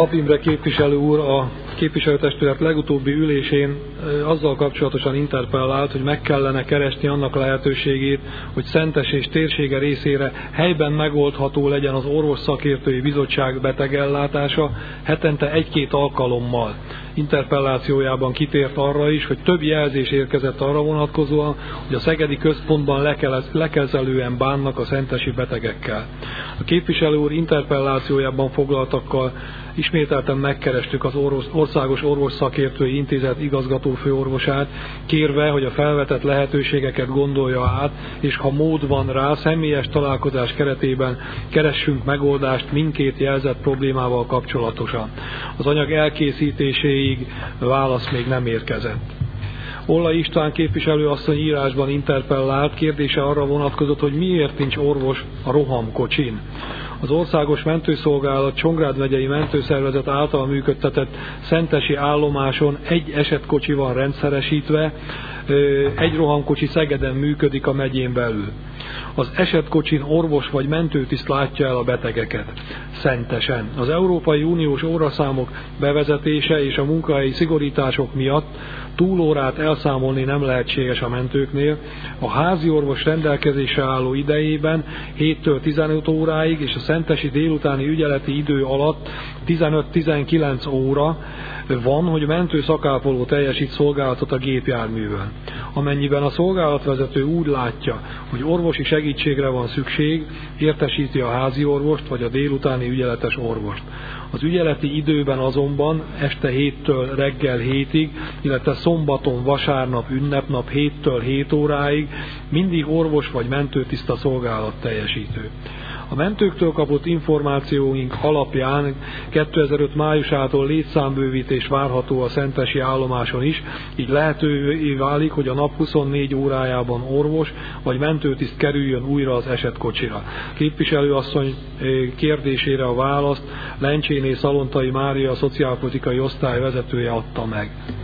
Papp Imre képviselő úr a képviselőtestület legutóbbi ülésén azzal kapcsolatosan interpellált, hogy meg kellene keresni annak lehetőségét, hogy Szentes és térsége részére helyben megoldható legyen az orvos szakértői bizottság betegellátása hetente 1-2 alkalommal. Interpellációjában kitért arra is, hogy több jelzés érkezett arra vonatkozóan, hogy a szegedi központban lekezelően bánnak a szentesi betegekkel. A képviselő úr interpellációjában foglaltakkal ismételten megkerestük az Országos Orvosszakértői Intézet igazgatófőorvosát, kérve, hogy a felvetett lehetőségeket gondolja át, és ha mód van rá, személyes találkozás keretében keressünk megoldást mindkét jelzett problémával kapcsolatosan. Az anyag elkészítéséig válasz még nem érkezett. Ollai István képviselő asszony írásban interpellált, kérdése arra vonatkozott, hogy miért nincs orvos a rohamkocsin. Az Országos Mentőszolgálat Csongrád megyei mentőszervezet által működtetett szentesi állomáson egy esetkocsi van rendszeresítve, egy rohamkocsi Szegeden működik a megyén belül. Az esetkocsin orvos vagy mentőtiszt látja el a betegeket. Szentesen. Az Európai Uniós óraszámok bevezetése és a munkahelyi szigorítások miatt túlórát elszámolni nem lehetséges a mentőknél. A házi orvos rendelkezésre álló idejében 7-től 15 óráig és a szentesi délutáni ügyeleti idő alatt 15-19 óra van, hogy mentő szakápoló teljesít szolgálatot a gépjárművön. Amennyiben a szolgálatvezető úgy látja, hogy orvosi segítségre van szükség, értesíti a házi orvost vagy a délutáni ügyeletes orvost. Az ügyeleti időben azonban este 7-től reggel 7-ig, illetve szombaton, vasárnap, ünnepnap 7-től 7 óráig mindig orvos vagy mentőtiszta szolgálat teljesítő. A mentőktől kapott információink alapján 2005 májusától létszámbővítés várható a szentesi állomáson is, így lehetővé válik, hogy a nap 24 órájában orvos vagy mentőtiszt kerüljön újra az esetkocsira. Képviselőasszony kérdésére a választ Lencséné Szalontai Mária, a szociálpolitikai osztály vezetője adta meg.